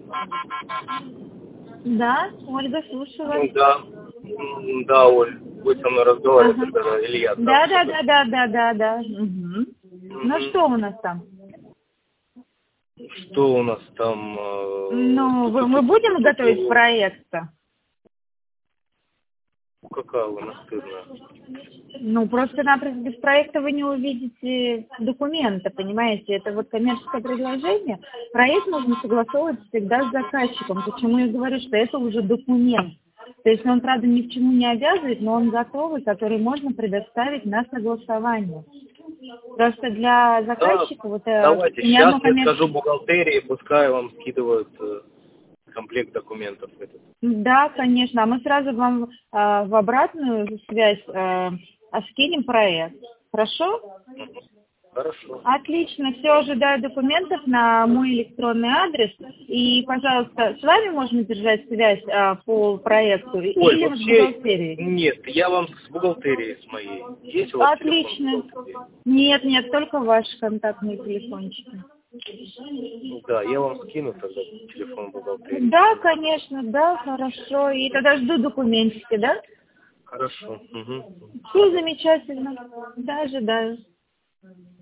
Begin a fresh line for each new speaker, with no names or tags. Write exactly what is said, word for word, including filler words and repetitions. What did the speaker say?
Да, Ольга, слушаю вас.
Ну, да. М, Да, Оль, вы со мной разговаривали,
Ага.
когда Илья. там
Да, да,
что-то.
да, да, да, да, да. Мгм. Ну
Мгм.
что у нас там?
Что у нас там? э,
Ну, вы- мы будем готовить
ту-ту-ту-ту-ту.
проект-то?
Какая вы настырная.
Ну, просто-напросто без проекта вы не увидите документа, понимаете? Это вот коммерческое предложение. Проект нужно согласовывать всегда с заказчиком. Почему я говорю, что это уже документ. То есть он, правда, ни к чему не обязывает, но он готовый, который можно предоставить на согласование. Просто для
Да,
заказчика вот э,
давайте,
ни
сейчас
одно
я
коммерческое...
скажу бухгалтерии, пускай вам скидывают э, комплект документов этот.
Да, конечно. А мы сразу вам э, в обратную связь э, а скинем проект. Хорошо?
Хорошо.
Отлично. Все, ожидаю документов на мой электронный адрес. И, пожалуйста, с вами можно держать связь э, по проекту
Ой,
или с
вообще,
бухгалтерией?
нет, я вам с бухгалтерией с моей. Есть у вас телефон
Отлично.
бухгалтерии?
Нет, нет, только ваши контактные телефончики.
Ну да, я вам скину тогда телефон бухгалтерии.
Да, конечно, да, хорошо. И тогда жду документики, да?
Хорошо. Угу.
Все замечательно. Да, ожидаю.